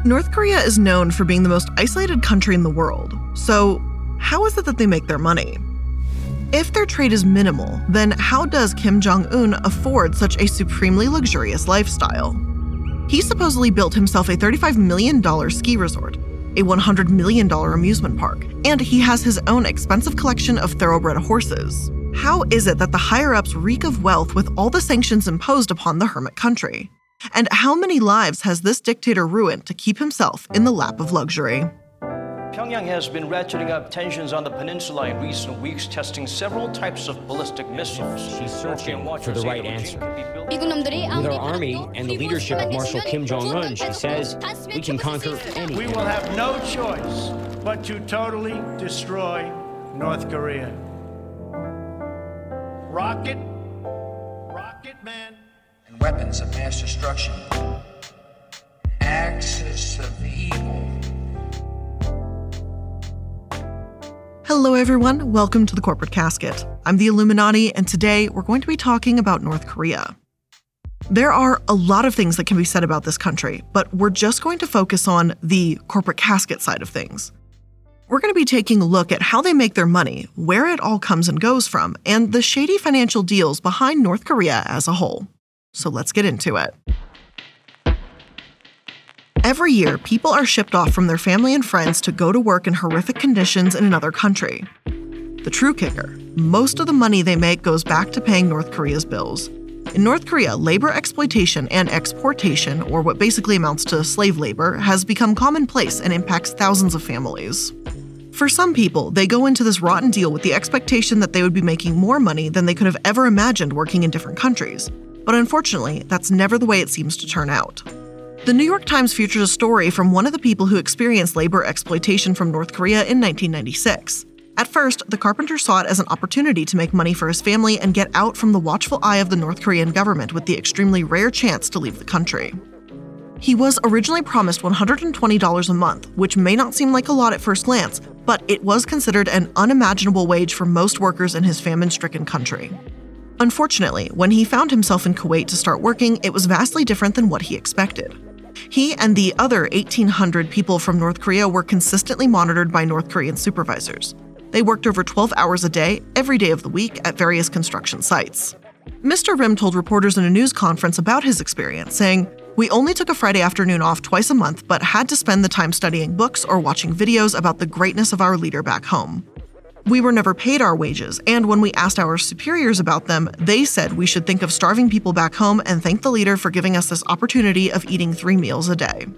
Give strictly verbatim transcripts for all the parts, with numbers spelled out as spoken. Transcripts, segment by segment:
North Korea is known for being the most isolated country in the world. So, how is it that they make their money? If their trade is minimal, then how does Kim Jong-un afford such a supremely luxurious lifestyle? He supposedly built himself a thirty-five million dollars ski resort, a one hundred million dollars amusement park, and he has his own expensive collection of thoroughbred horses. How is it that the higher-ups reek of wealth with all the sanctions imposed upon the hermit country? And how many lives has this dictator ruined to keep himself in the lap of luxury? Pyongyang has been ratcheting up tensions on the peninsula in recent weeks, testing several types of ballistic missiles. She's searching for the right answer. With our army and the leadership of Marshal Kim Jong-un, she says, we can conquer any. We will have no choice but to totally destroy North Korea. Rocket, rocket man. And weapons of mass destruction. Axis of evil. Hello everyone, welcome to the Corporate Casket. I'm the Illuminati, and today we're going to be talking about North Korea. There are a lot of things that can be said about this country, but we're just going to focus on the corporate casket side of things. We're going to be taking a look at how they make their money, where it all comes and goes from, and the shady financial deals behind North Korea as a whole. So let's get into it. Every year, people are shipped off from their family and friends to go to work in horrific conditions in another country. The true kicker, most of the money they make goes back to paying North Korea's bills. In North Korea, labor exploitation and exportation, or what basically amounts to slave labor, has become commonplace and impacts thousands of families. For some people, they go into this rotten deal with the expectation that they would be making more money than they could have ever imagined working in different countries. But unfortunately, that's never the way it seems to turn out. The New York Times features a story from one of the people who experienced labor exploitation from North Korea in nineteen ninety-six. At first, the carpenter saw it as an opportunity to make money for his family and get out from the watchful eye of the North Korean government with the extremely rare chance to leave the country. He was originally promised one hundred twenty dollars a month, which may not seem like a lot at first glance, but it was considered an unimaginable wage for most workers in his famine-stricken country. Unfortunately, when he found himself in Kuwait to start working, it was vastly different than what he expected. He and the other eighteen hundred people from North Korea were consistently monitored by North Korean supervisors. They worked over twelve hours a day, every day of the week, at various construction sites. Mister Rim told reporters in a news conference about his experience, saying, "We only took a Friday afternoon off twice a month, but had to spend the time studying books or watching videos about the greatness of our leader back home. We were never paid our wages, and when we asked our superiors about them, they said we should think of starving people back home and thank the leader for giving us this opportunity of eating three meals a day."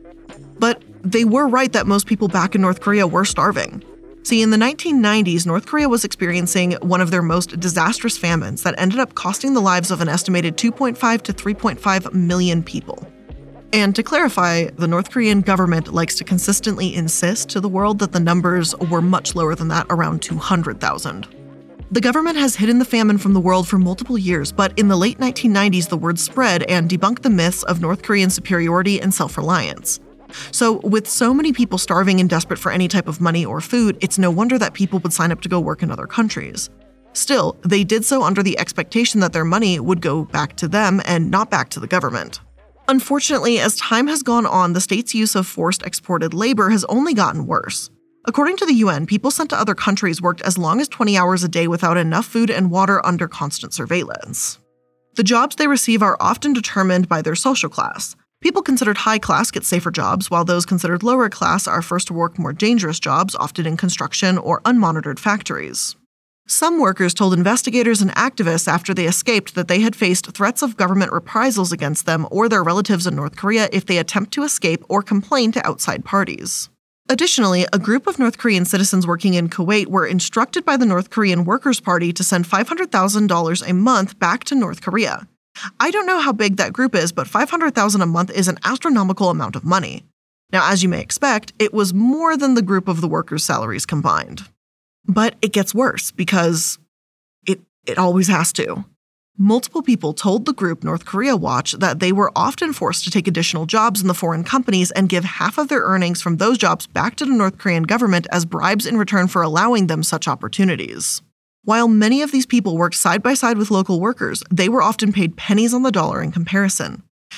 But they were right that most people back in North Korea were starving. See, in the nineteen nineties, North Korea was experiencing one of their most disastrous famines that ended up costing the lives of an estimated two point five to three point five million people. And to clarify, the North Korean government likes to consistently insist to the world that the numbers were much lower than that, around two hundred thousand. The government has hidden the famine from the world for multiple years, but in the late nineteen nineties, the word spread and debunked the myths of North Korean superiority and self-reliance. So, with so many people starving and desperate for any type of money or food, it's no wonder that people would sign up to go work in other countries. Still, they did so under the expectation that their money would go back to them and not back to the government. Unfortunately, as time has gone on, the state's use of forced exported labor has only gotten worse. According to the U N, people sent to other countries worked as long as twenty hours a day without enough food and water under constant surveillance. The jobs they receive are often determined by their social class. People considered high class get safer jobs, while those considered lower class are forced to work more dangerous jobs, often in construction or unmonitored factories. Some workers told investigators and activists after they escaped that they had faced threats of government reprisals against them or their relatives in North Korea if they attempt to escape or complain to outside parties. Additionally, a group of North Korean citizens working in Kuwait were instructed by the North Korean Workers' Party to send five hundred thousand dollars a month back to North Korea. I don't know how big that group is, but five hundred thousand dollars a month is an astronomical amount of money. Now, as you may expect, it was more than the group of the workers' salaries combined. But it gets worse because it, it always has to. Multiple people told the group North Korea Watch that they were often forced to take additional jobs in the foreign companies and give half of their earnings from those jobs back to the North Korean government as bribes in return for allowing them such opportunities. While many of these people worked side by side with local workers, they were often paid pennies on the dollar in comparison.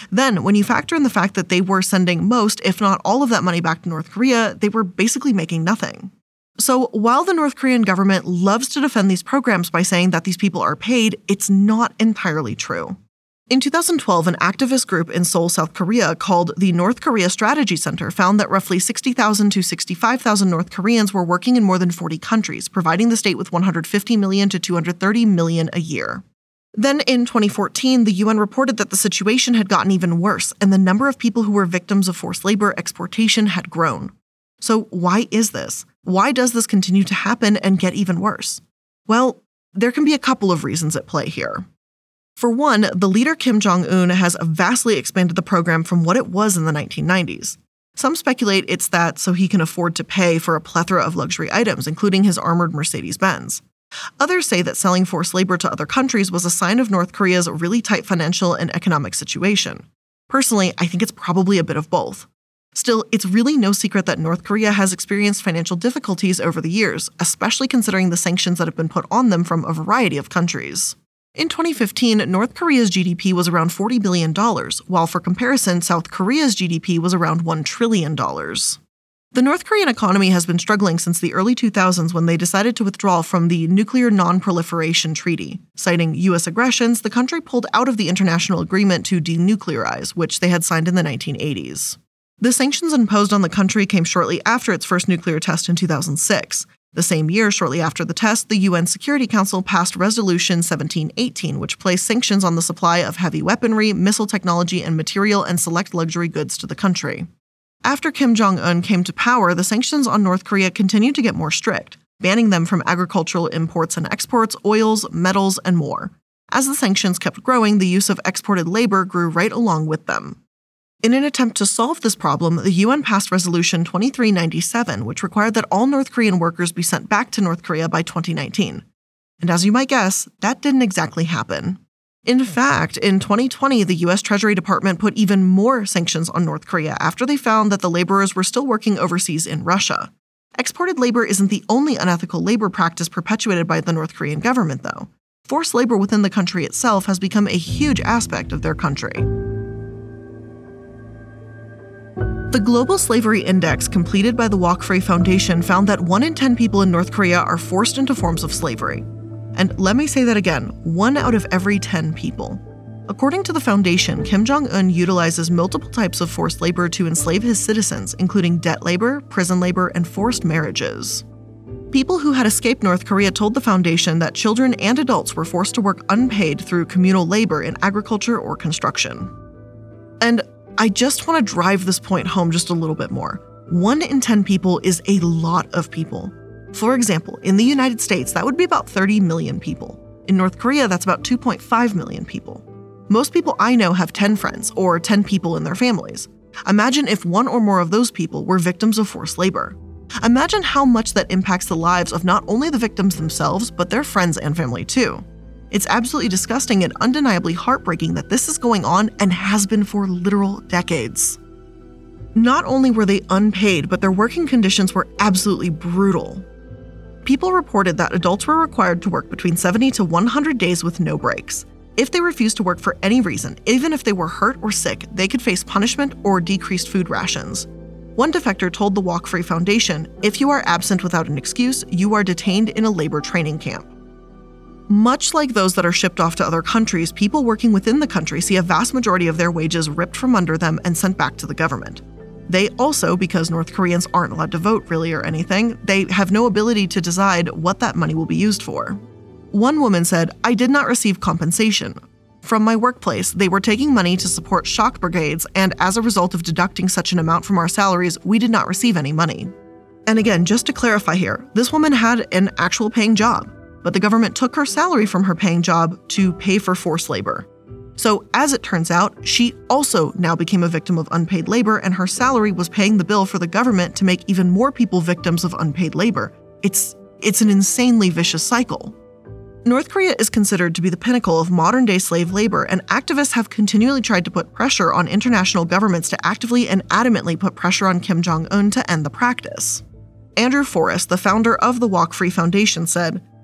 Then, when you factor in the fact that they were sending most, if not all of that money back to North Korea, they were basically making nothing. So while the North Korean government loves to defend these programs by saying that these people are paid, it's not entirely true. In two thousand twelve, an activist group in Seoul, South Korea called the North Korea Strategy Center found that roughly sixty thousand to sixty-five thousand North Koreans were working in more than forty countries, providing the state with one hundred fifty million to two hundred thirty million a year. Then in twenty fourteen, the U N reported that the situation had gotten even worse, and the number of people who were victims of forced labor exportation had grown. So why is this? Why does this continue to happen and get even worse? Well, there can be a couple of reasons at play here. For one, the leader Kim Jong-un has vastly expanded the program from what it was in the nineteen nineties. Some speculate it's that so he can afford to pay for a plethora of luxury items, including his armored Mercedes-Benz. Others say that selling forced labor to other countries was a sign of North Korea's really tight financial and economic situation. Personally, I think it's probably a bit of both. Still, it's really no secret that North Korea has experienced financial difficulties over the years, especially considering the sanctions that have been put on them from a variety of countries. In twenty fifteen, North Korea's G D P was around forty billion dollars, while for comparison, South Korea's G D P was around one trillion dollars. The North Korean economy has been struggling since the early two thousands when they decided to withdraw from the Nuclear Non-Proliferation Treaty. Citing U S aggressions, the country pulled out of the international agreement to denuclearize, which they had signed in the nineteen eighties. The sanctions imposed on the country came shortly after its first nuclear test in two thousand six. The same year, shortly after the test, the U N Security Council passed Resolution seventeen eighteen, which placed sanctions on the supply of heavy weaponry, missile technology, and material and select luxury goods to the country. After Kim Jong-un came to power, the sanctions on North Korea continued to get more strict, banning them from agricultural imports and exports, oils, metals, and more. As the sanctions kept growing, the use of exported labor grew right along with them. In an attempt to solve this problem, the U N passed Resolution twenty-three ninety-seven, which required that all North Korean workers be sent back to North Korea by twenty nineteen. And as you might guess, that didn't exactly happen. In fact, in twenty twenty, the U S Treasury Department put even more sanctions on North Korea after they found that the laborers were still working overseas in Russia. Exported labor isn't the only unethical labor practice perpetuated by the North Korean government, though. Forced labor within the country itself has become a huge aspect of their country. The Global Slavery Index completed by the Walk Free Foundation found that one in ten people in North Korea are forced into forms of slavery. And let me say that again, one out of every ten people. According to the foundation, Kim Jong-un utilizes multiple types of forced labor to enslave his citizens, including debt labor, prison labor, and forced marriages. People who had escaped North Korea told the foundation that children and adults were forced to work unpaid through communal labor in agriculture or construction. And I just want to drive this point home just a little bit more. One in ten people is a lot of people. For example, in the United States, that would be about thirty million people. In North Korea, that's about two point five million people. Most people I know have ten friends or ten people in their families. Imagine if one or more of those people were victims of forced labor. Imagine how much that impacts the lives of not only the victims themselves, but their friends and family too. It's absolutely disgusting and undeniably heartbreaking that this is going on and has been for literal decades. Not only were they unpaid, but their working conditions were absolutely brutal. People reported that adults were required to work between seventy to one hundred days with no breaks. If they refused to work for any reason, even if they were hurt or sick, they could face punishment or decreased food rations. One defector told the Walk Free Foundation, "If you are absent without an excuse, you are detained in a labor training camp." Much like those that are shipped off to other countries, people working within the country see a vast majority of their wages ripped from under them and sent back to the government. They also, because North Koreans aren't allowed to vote really or anything, they have no ability to decide what that money will be used for. One woman said, "I did not receive compensation. From my workplace, they were taking money to support shock brigades, and as a result of deducting such an amount from our salaries, we did not receive any money." And again, just to clarify here, this woman had an actual paying job, but the government took her salary from her paying job to pay for forced labor. So as it turns out, she also now became a victim of unpaid labor, and her salary was paying the bill for the government to make even more people victims of unpaid labor. It's, it's an insanely vicious cycle. North Korea is considered to be the pinnacle of modern-day slave labor, and activists have continually tried to put pressure on international governments to actively and adamantly put pressure on Kim Jong-un to end the practice. Andrew Forrest, the founder of the Walk Free Foundation, said,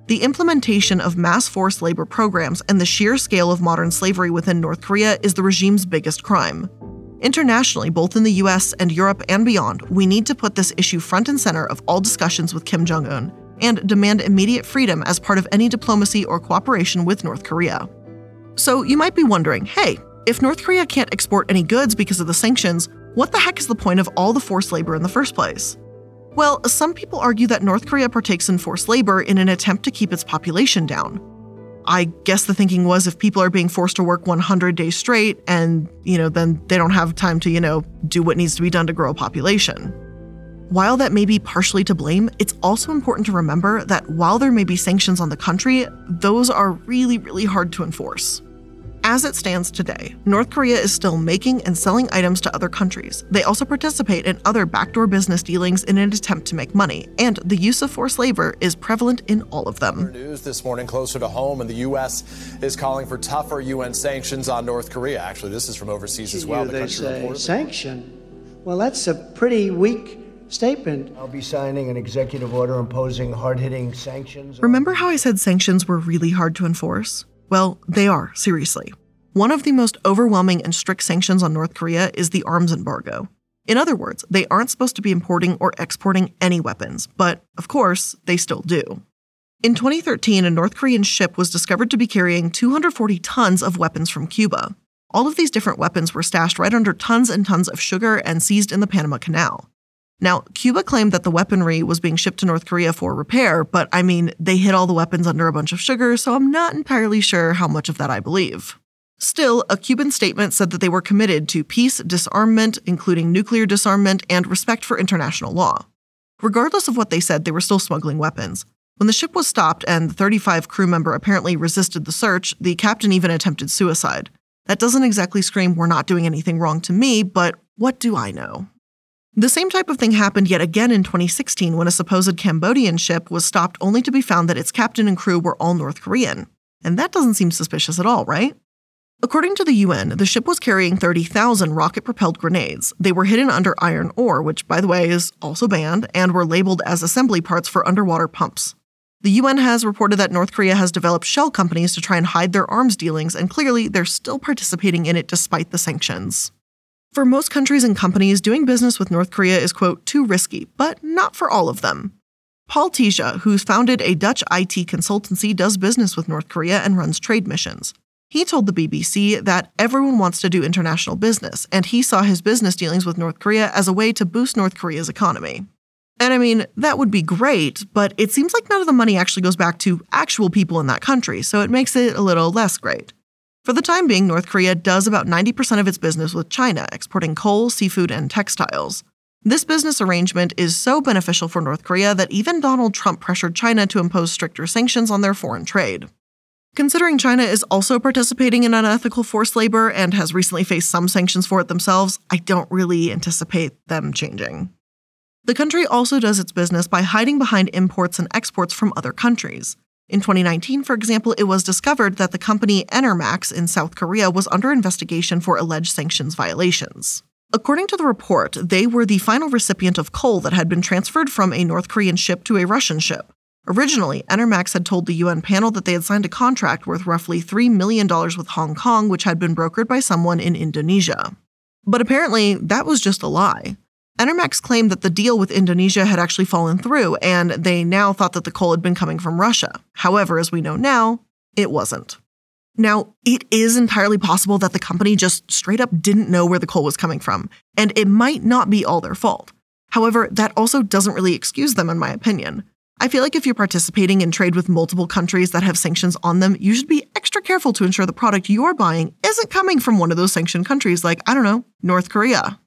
The implementation of mass forced labor programs and the sheer scale of modern slavery within North Korea is the regime's biggest crime. Internationally, both in the U S and Europe and beyond, we need to put this issue front and center of all discussions with Kim Jong-un and demand immediate freedom as part of any diplomacy or cooperation with North Korea. So you might be wondering, hey, if North Korea can't export any goods because of the sanctions, what the heck is the point of all the forced labor in the first place? Well, some people argue that North Korea partakes in forced labor in an attempt to keep its population down. I guess the thinking was if people are being forced to work one hundred days straight and, you know, then they don't have time to, you know, do what needs to be done to grow a population. While that may be partially to blame, it's also important to remember that while there may be sanctions on the country, those are really, really hard to enforce. As it stands today, North Korea is still making and selling items to other countries. They also participate in other backdoor business dealings in an attempt to make money, and the use of forced labor is prevalent in all of them. News this morning closer to home, and the U S is calling for tougher U N sanctions on North Korea. Actually, this is from overseas as well. The they say sanction. Well, that's a pretty weak statement. I'll be signing an executive order imposing hard-hitting sanctions. Remember how I said sanctions were really hard to enforce? Well, they are, seriously. One of the most overwhelming and strict sanctions on North Korea is the arms embargo. In other words, they aren't supposed to be importing or exporting any weapons, but, of course, they still do. In twenty thirteen, a North Korean ship was discovered to be carrying two hundred forty tons of weapons from Cuba. All of these different weapons were stashed right under tons and tons of sugar and seized in the Panama Canal. Now, Cuba claimed that the weaponry was being shipped to North Korea for repair, but I mean, they hid all the weapons under a bunch of sugar, so I'm not entirely sure how much of that I believe. Still, a Cuban statement said that they were committed to peace, disarmament, including nuclear disarmament, and respect for international law. Regardless of what they said, they were still smuggling weapons. When the ship was stopped and the thirty-five crew member apparently resisted the search, the captain even attempted suicide. That doesn't exactly scream, we're not doing anything wrong to me, but what do I know? The same type of thing happened yet again in twenty sixteen when a supposed Cambodian ship was stopped only to be found that its captain and crew were all North Korean. And that doesn't seem suspicious at all, right? According to the U N, the ship was carrying thirty thousand rocket-propelled grenades. They were hidden under iron ore, which, by the way, is also banned, and were labeled as assembly parts for underwater pumps. The U N has reported that North Korea has developed shell companies to try and hide their arms dealings, and clearly they're still participating in it despite the sanctions. For most countries and companies, doing business with North Korea is, quote, too risky, but not for all of them. Paul Tija, who's founded a Dutch I T consultancy, does business with North Korea and runs trade missions. He told the B B C that everyone wants to do international business, and he saw his business dealings with North Korea as a way to boost North Korea's economy. And I mean, that would be great, but it seems like none of the money actually goes back to actual people in that country, so it makes it a little less great. For the time being, North Korea does about ninety percent of its business with China, exporting coal, seafood, and textiles. This business arrangement is so beneficial for North Korea that even Donald Trump pressured China to impose stricter sanctions on their foreign trade. Considering China is also participating in unethical forced labor and has recently faced some sanctions for it themselves, I don't really anticipate them changing. The country also does its business by hiding behind imports and exports from other countries. In twenty nineteen, for example, it was discovered that the company Enermax in South Korea was under investigation for alleged sanctions violations. According to the report, they were the final recipient of coal that had been transferred from a North Korean ship to a Russian ship. Originally, Enermax had told the U N panel that they had signed a contract worth roughly three million dollars with Hong Kong, which had been brokered by someone in Indonesia. But apparently, that was just a lie. Enermax claimed that the deal with Indonesia had actually fallen through, and they now thought that the coal had been coming from Russia. However, as we know now, it wasn't. Now, it is entirely possible that the company just straight up didn't know where the coal was coming from, and it might not be all their fault. However, that also doesn't really excuse them, in my opinion. I feel like if you're participating in trade with multiple countries that have sanctions on them, you should be extra careful to ensure the product you're buying isn't coming from one of those sanctioned countries like, I don't know, North Korea.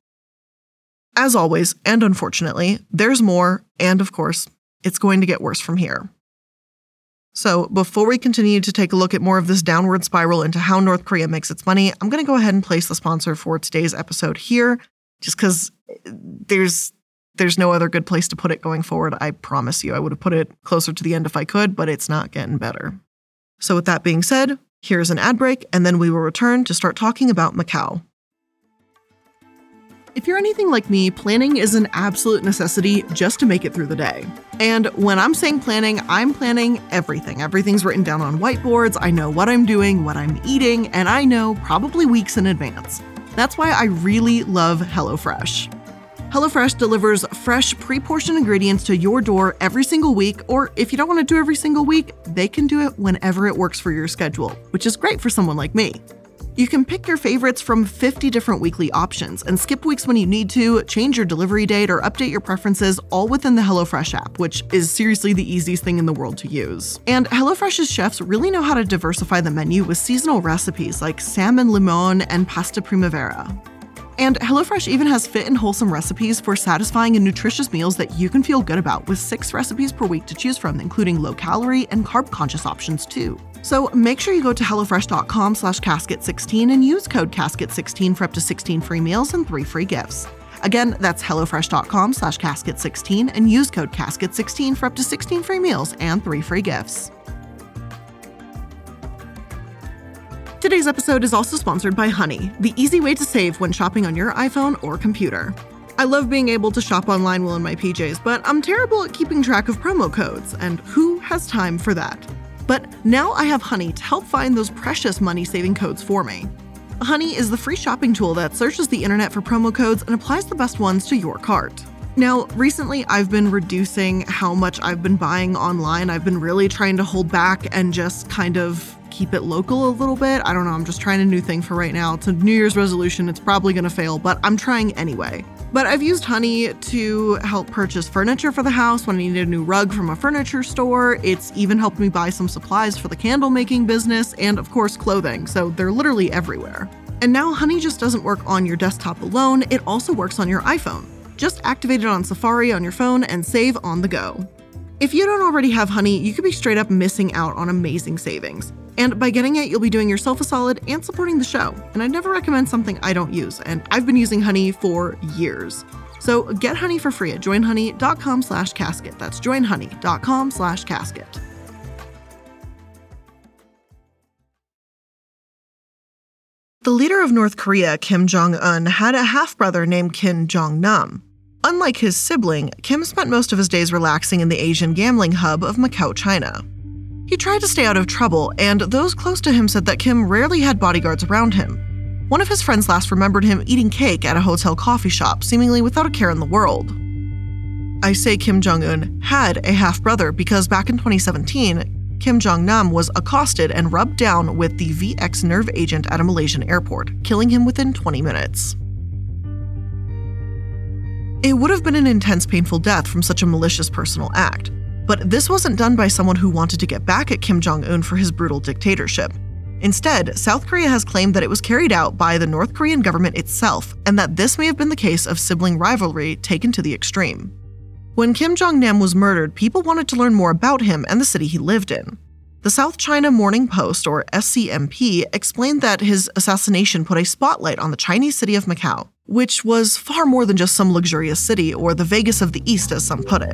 As always, and unfortunately, there's more, and of course, it's going to get worse from here. So before we continue to take a look at more of this downward spiral into how North Korea makes its money, I'm going to go ahead and place the sponsor for today's episode here, just because there's there's no other good place to put it going forward. I promise you, I would have put it closer to the end if I could, but it's not getting better. So with that being said, here's an ad break, and then we will return to start talking about Macau. If you're anything like me, planning is an absolute necessity just to make it through the day. And when I'm saying planning, I'm planning everything. Everything's written down on whiteboards. I know what I'm doing, what I'm eating, and I know probably weeks in advance. That's why I really love HelloFresh. HelloFresh delivers fresh, pre-portioned ingredients to your door every single week, or if you don't want to do every single week, they can do it whenever it works for your schedule, which is great for someone like me. You can pick your favorites from fifty different weekly options and skip weeks when you need to, change your delivery date, or update your preferences all within the HelloFresh app, which is seriously the easiest thing in the world to use. And HelloFresh's chefs really know how to diversify the menu with seasonal recipes like salmon limon and pasta primavera. And HelloFresh even has fit and wholesome recipes for satisfying and nutritious meals that you can feel good about, with six recipes per week to choose from, including low-calorie and carb-conscious options too. So make sure you go to HelloFresh.com slash casket sixteen and use code casket sixteen for up to sixteen free meals and three free gifts. Again, that's HelloFresh.com slash casket sixteen and use code casket sixteen for up to sixteen free meals and three free gifts. Today's episode is also sponsored by Honey, the easy way to save when shopping on your iPhone or computer. I love being able to shop online while in my P Js, but I'm terrible at keeping track of promo codes, and who has time for that? But now I have Honey to help find those precious money-saving codes for me. Honey is the free shopping tool that searches the internet for promo codes and applies the best ones to your cart. Now, recently I've been reducing how much I've been buying online. I've been really trying to hold back and just kind of keep it local a little bit. I don't know, I'm just trying a new thing for right now. It's a New Year's resolution. It's probably gonna fail, but I'm trying anyway. But I've used Honey to help purchase furniture for the house when I needed a new rug from a furniture store. It's even helped me buy some supplies for the candle making business and, of course, clothing, so they're literally everywhere. And now Honey just doesn't work on your desktop alone, it also works on your iPhone. Just activate it on Safari on your phone and save on the go. If you don't already have Honey, you could be straight up missing out on amazing savings. And by getting it, you'll be doing yourself a solid and supporting the show. And I'd never recommend something I don't use, and I've been using Honey for years. So get Honey for free at joinhoney.com slash casket. That's joinhoney.com slash casket. The leader of North Korea, Kim Jong-un, had a half-brother named Kim Jong-nam. Unlike his sibling, Kim spent most of his days relaxing in the Asian gambling hub of Macau, China. He tried to stay out of trouble, and those close to him said that Kim rarely had bodyguards around him. One of his friends last remembered him eating cake at a hotel coffee shop, seemingly without a care in the world. I say Kim Jong-un had a half-brother because back in twenty seventeen, Kim Jong-nam was accosted and rubbed down with the V X nerve agent at a Malaysian airport, killing him within twenty minutes. It would have been an intense, painful death from such a malicious personal act. But this wasn't done by someone who wanted to get back at Kim Jong-un for his brutal dictatorship. Instead, South Korea has claimed that it was carried out by the North Korean government itself, and that this may have been the case of sibling rivalry taken to the extreme. When Kim Jong-nam was murdered, people wanted to learn more about him and the city he lived in. The South China Morning Post, or S C M P, explained that his assassination put a spotlight on the Chinese city of Macau, which was far more than just some luxurious city or the Vegas of the East, as some put it.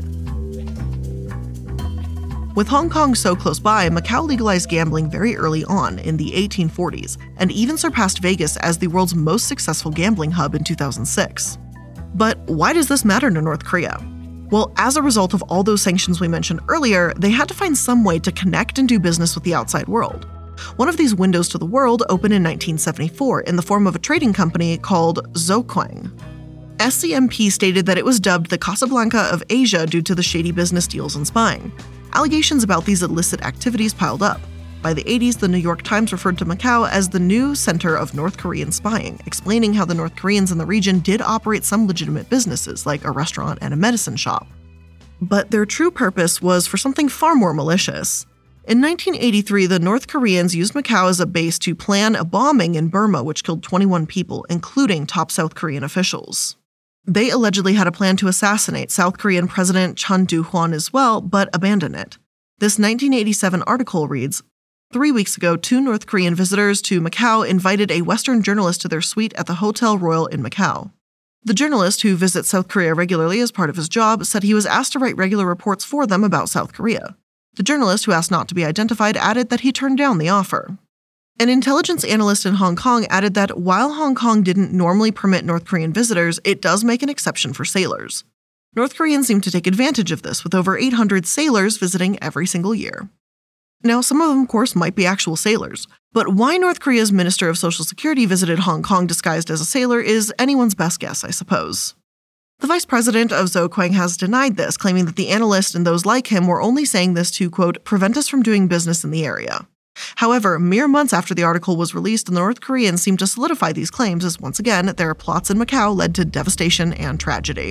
With Hong Kong so close by, Macau legalized gambling very early on in the eighteen forties, and even surpassed Vegas as the world's most successful gambling hub in two thousand six. But why does this matter to North Korea? Well, as a result of all those sanctions we mentioned earlier, they had to find some way to connect and do business with the outside world. One of these windows to the world opened in nineteen seventy-four in the form of a trading company called Zhokwang. S C M P stated that it was dubbed the Casablanca of Asia due to the shady business deals and spying. Allegations about these illicit activities piled up. By the eighties, the New York Times referred to Macau as the new center of North Korean spying, explaining how the North Koreans in the region did operate some legitimate businesses, like a restaurant and a medicine shop. But their true purpose was for something far more malicious. In nineteen eighty-three, the North Koreans used Macau as a base to plan a bombing in Burma, which killed twenty-one people, including top South Korean officials. They allegedly had a plan to assassinate South Korean President Chun Doo-hwan as well, but abandoned it. This nineteen eighty-seven article reads, Three weeks ago, two North Korean visitors to Macau invited a Western journalist to their suite at the Hotel Royal in Macau. The journalist, who visits South Korea regularly as part of his job, said he was asked to write regular reports for them about South Korea. The journalist, who asked not to be identified, added that he turned down the offer. An intelligence analyst in Hong Kong added that while Hong Kong didn't normally permit North Korean visitors, it does make an exception for sailors. North Koreans seem to take advantage of this, with over eight hundred sailors visiting every single year. Now, some of them, of course, might be actual sailors, but why North Korea's Minister of Social Security visited Hong Kong disguised as a sailor is anyone's best guess, I suppose. The vice president of Zhouquang has denied this, claiming that the analyst and those like him were only saying this to, quote, prevent us from doing business in the area. However, mere months after the article was released, the North Koreans seemed to solidify these claims as, once again, their plots in Macau led to devastation and tragedy.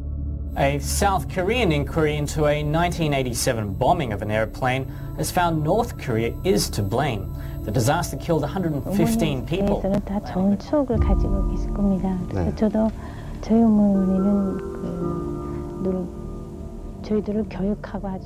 A South Korean inquiry into a nineteen eighty-seven bombing of an airplane has found North Korea is to blame. The disaster killed one hundred fifteen people. 다 좋은 추억을 가지고 계실 겁니다. 그래서 저도 저희 어머니는 그 늘 저희들을 교육하고 아주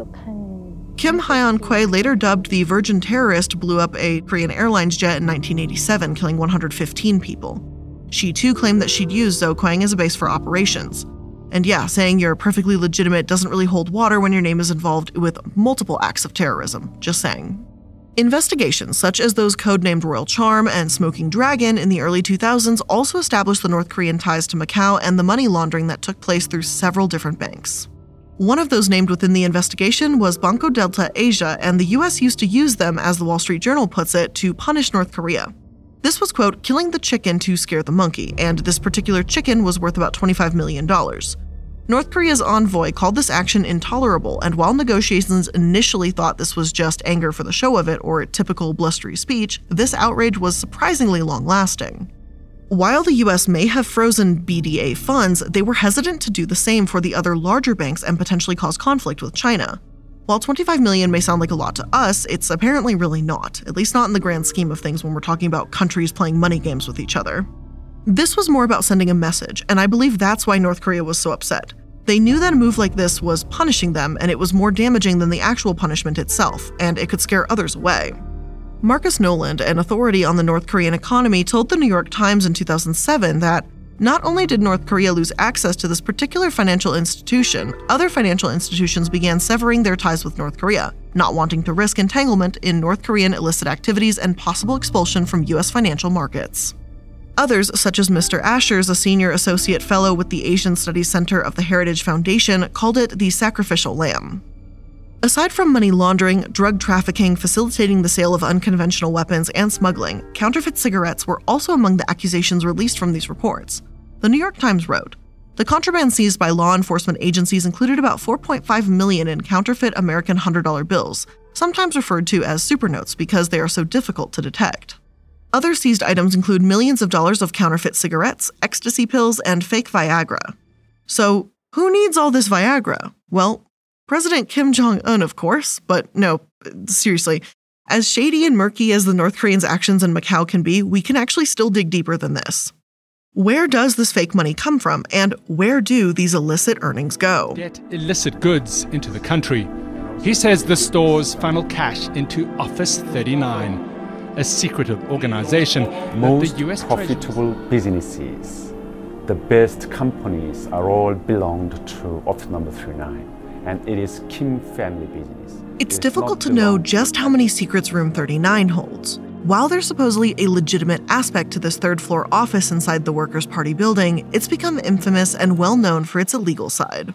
엄격한. Kim Hyeon-kwae, later dubbed the Virgin Terrorist, blew up a Korean Airlines jet in nineteen eighty-seven, killing one hundred fifteen people. She too claimed that she'd used Zhouquang as a base for operations. And yeah, saying you're perfectly legitimate doesn't really hold water when your name is involved with multiple acts of terrorism, just saying. Investigations, such as those codenamed Royal Charm and Smoking Dragon in the early two thousands, also established the North Korean ties to Macau and the money laundering that took place through several different banks. One of those named within the investigation was Banco Delta Asia, and the U S used to use them, as the Wall Street Journal puts it, to punish North Korea. This was, quote, killing the chicken to scare the monkey, and this particular chicken was worth about twenty-five million dollars. North Korea's envoy called this action intolerable, and while negotiations initially thought this was just anger for the show of it or typical blustery speech, this outrage was surprisingly long-lasting. While the U S may have frozen B D A funds, they were hesitant to do the same for the other larger banks and potentially cause conflict with China. While twenty-five million dollars may sound like a lot to us, it's apparently really not, at least not in the grand scheme of things when we're talking about countries playing money games with each other. This was more about sending a message, and I believe that's why North Korea was so upset. They knew that a move like this was punishing them, and it was more damaging than the actual punishment itself, and it could scare others away. Marcus Noland, an authority on the North Korean economy, told the New York Times in two thousand seven that not only did North Korea lose access to this particular financial institution, other financial institutions began severing their ties with North Korea, not wanting to risk entanglement in North Korean illicit activities and possible expulsion from U S financial markets. Others, such as Mister Ashers, a senior associate fellow with the Asian Studies Center of the Heritage Foundation, called it the sacrificial lamb. Aside from money laundering, drug trafficking, facilitating the sale of unconventional weapons, and smuggling, counterfeit cigarettes were also among the accusations released from these reports. The New York Times wrote, the contraband seized by law enforcement agencies included about four point five million dollars in counterfeit American one hundred dollar bills, sometimes referred to as supernotes because they are so difficult to detect. Other seized items include millions of dollars of counterfeit cigarettes, ecstasy pills, and fake Viagra. So, who needs all this Viagra? Well, President Kim Jong-un, of course, but no, seriously. As shady and murky as the North Koreans' actions in Macau can be, we can actually still dig deeper than this. Where does this fake money come from, and where do these illicit earnings go? Get illicit goods into the country. He says the stores funnel cash into Office thirty-nine, a secretive organization Most that the U S profitable businesses, the best companies are all belonged to Office number thirty-nine, and it is Kim family business. It's difficult to know just how many secrets Room thirty-nine holds. While there's supposedly a legitimate aspect to this third-floor office inside the Workers' Party building, it's become infamous and well-known for its illegal side.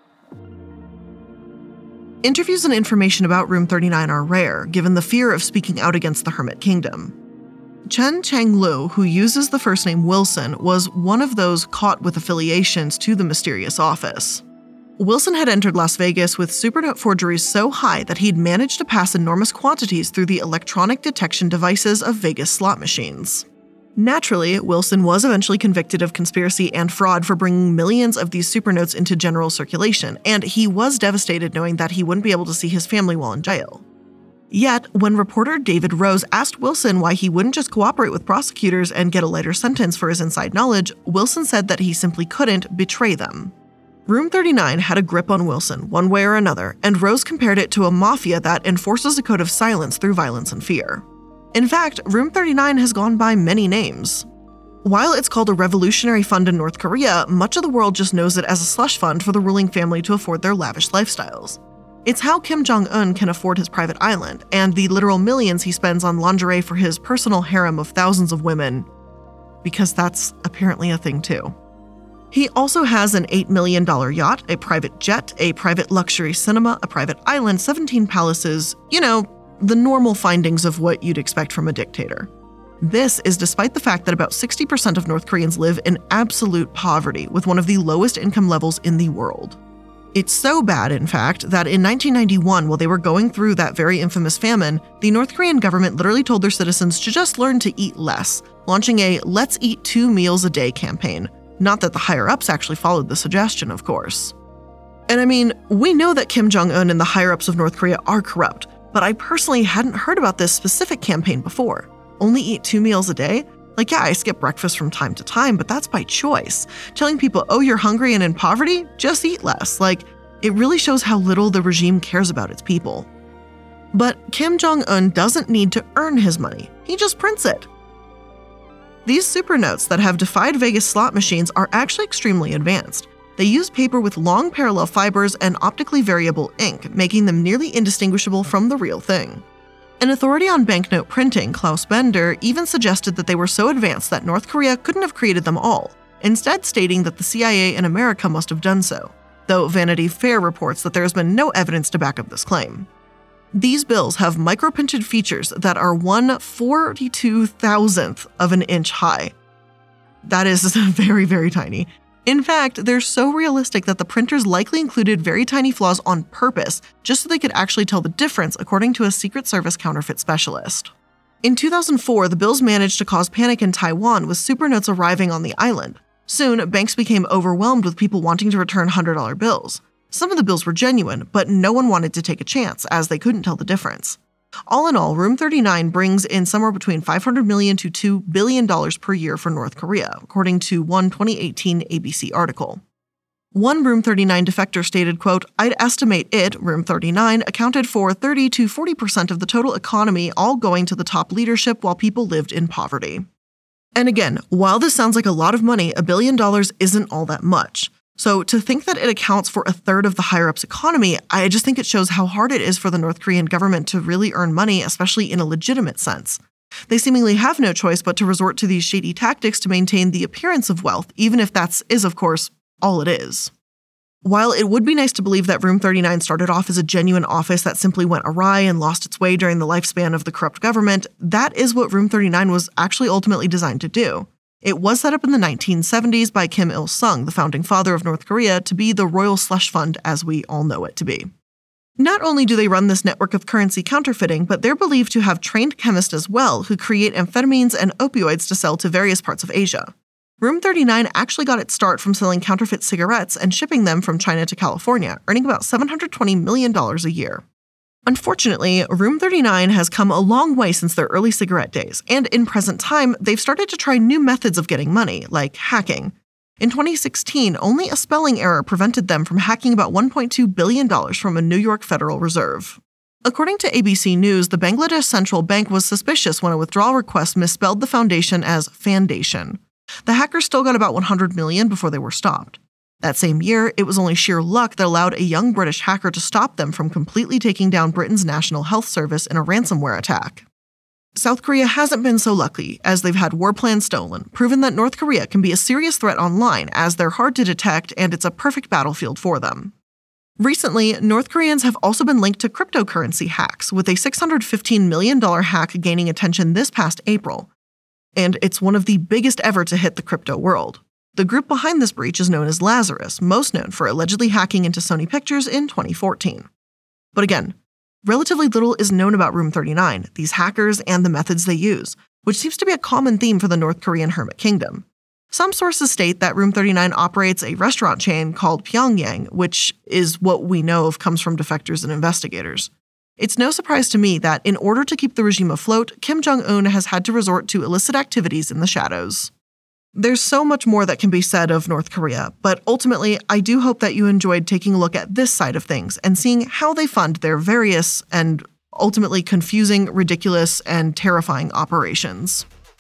Interviews and information about Room thirty-nine are rare, given the fear of speaking out against the Hermit Kingdom. Chen Chang-lu, who uses the first name Wilson, was one of those caught with affiliations to the mysterious office. Wilson had entered Las Vegas with supernote forgeries so high that he'd managed to pass enormous quantities through the electronic detection devices of Vegas slot machines. Naturally, Wilson was eventually convicted of conspiracy and fraud for bringing millions of these supernotes into general circulation, and he was devastated knowing that he wouldn't be able to see his family while in jail. Yet, when reporter David Rose asked Wilson why he wouldn't just cooperate with prosecutors and get a lighter sentence for his inside knowledge, Wilson said that he simply couldn't betray them. Room thirty-nine had a grip on Wilson, one way or another, and Rose compared it to a mafia that enforces a code of silence through violence and fear. In fact, Room thirty-nine has gone by many names. While it's called a revolutionary fund in North Korea, much of the world just knows it as a slush fund for the ruling family to afford their lavish lifestyles. It's how Kim Jong-un can afford his private island and the literal millions he spends on lingerie for his personal harem of thousands of women, because that's apparently a thing too. He also has an eight million dollars yacht, a private jet, a private luxury cinema, a private island, seventeen palaces, you know, the normal findings of what you'd expect from a dictator. This is despite the fact that about sixty percent of North Koreans live in absolute poverty, with one of the lowest income levels in the world. It's so bad, in fact, that in nineteen ninety-one, while they were going through that very infamous famine, the North Korean government literally told their citizens to just learn to eat less, launching a "let's eat two meals a day" campaign. Not that the higher-ups actually followed the suggestion, of course. And I mean, we know that Kim Jong-un and the higher-ups of North Korea are corrupt, but I personally hadn't heard about this specific campaign before. Only eat two meals a day? Like, yeah, I skip breakfast from time to time, but that's by choice. Telling people, oh, you're hungry and in poverty? Just eat less. Like, it really shows how little the regime cares about its people. But Kim Jong-un doesn't need to earn his money. He just prints it. These super notes that have defied Vegas slot machines are actually extremely advanced. They use paper with long parallel fibers and optically variable ink, making them nearly indistinguishable from the real thing. An authority on banknote printing, Klaus Bender, even suggested that they were so advanced that North Korea couldn't have created them all, instead stating that the C I A in America must have done so, though Vanity Fair reports that there has been no evidence to back up this claim. These bills have microprinted features that are one forty-two thousandth of an inch high. That is very, very tiny. In fact, they're so realistic that the printers likely included very tiny flaws on purpose, just so they could actually tell the difference, according to a Secret Service counterfeit specialist. In two thousand four, the bills managed to cause panic in Taiwan with super notes arriving on the island. Soon, banks became overwhelmed with people wanting to return one hundred dollar bills. Some of the bills were genuine, but no one wanted to take a chance, as they couldn't tell the difference. All in all, Room thirty-nine brings in somewhere between five hundred million dollars to two billion dollars per year for North Korea, according to one twenty eighteen A B C article. One Room thirty-nine defector stated, quote, "I'd estimate it, Room thirty-nine, accounted for thirty to forty percent of the total economy, all going to the top leadership while people lived in poverty." And again, while this sounds like a lot of money, a billion dollars isn't all that much. So to think that it accounts for a third of the higher-ups' economy, I just think it shows how hard it is for the North Korean government to really earn money, especially in a legitimate sense. They seemingly have no choice but to resort to these shady tactics to maintain the appearance of wealth, even if that is, of course, all it is. While it would be nice to believe that Room thirty-nine started off as a genuine office that simply went awry and lost its way during the lifespan of the corrupt government, that is what Room thirty-nine was actually ultimately designed to do. It was set up in the nineteen seventies by Kim Il-sung, the founding father of North Korea, to be the royal slush fund as we all know it to be. Not only do they run this network of currency counterfeiting, but they're believed to have trained chemists as well who create amphetamines and opioids to sell to various parts of Asia. Room thirty-nine actually got its start from selling counterfeit cigarettes and shipping them from China to California, earning about seven hundred twenty million dollars a year. Unfortunately, Room thirty-nine has come a long way since their early cigarette days, and in present time, they've started to try new methods of getting money, like hacking. In twenty sixteen, only a spelling error prevented them from hacking about one point two billion dollars from a New York Federal Reserve. According to A B C News, the Bangladesh Central Bank was suspicious when a withdrawal request misspelled the foundation as Fandation. The hackers still got about one hundred million dollars before they were stopped. That same year, it was only sheer luck that allowed a young British hacker to stop them from completely taking down Britain's National Health Service in a ransomware attack. South Korea hasn't been so lucky, as they've had war plans stolen, proven that North Korea can be a serious threat online, as they're hard to detect and it's a perfect battlefield for them. Recently, North Koreans have also been linked to cryptocurrency hacks, with a six hundred fifteen million dollars hack gaining attention this past April. And it's one of the biggest ever to hit the crypto world. The group behind this breach is known as Lazarus, most known for allegedly hacking into Sony Pictures in twenty fourteen. But again, relatively little is known about Room thirty-nine, these hackers, and the methods they use, which seems to be a common theme for the North Korean Hermit Kingdom. Some sources state that Room thirty-nine operates a restaurant chain called Pyongyang, which is what we know of comes from defectors and investigators. It's no surprise to me that in order to keep the regime afloat, Kim Jong-un has had to resort to illicit activities in the shadows. There's so much more that can be said of North Korea, but ultimately, I do hope that you enjoyed taking a look at this side of things and seeing how they fund their various and ultimately confusing, ridiculous, and terrifying operations.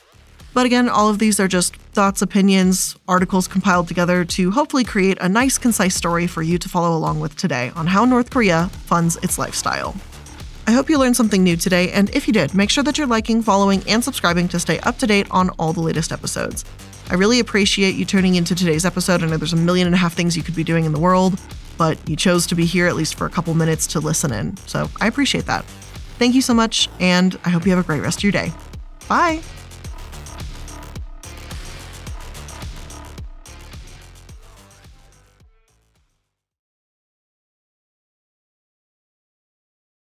But again, all of these are just thoughts, opinions, articles compiled together to hopefully create a nice, concise story for you to follow along with today on how North Korea funds its lifestyle. I hope you learned something new today, and if you did, make sure that you're liking, following, and subscribing to stay up to date on all the latest episodes. I really appreciate you tuning into today's episode. I know there's a million and a half things you could be doing in the world, but you chose to be here at least for a couple minutes to listen in, so I appreciate that. Thank you so much, and I hope you have a great rest of your day. Bye!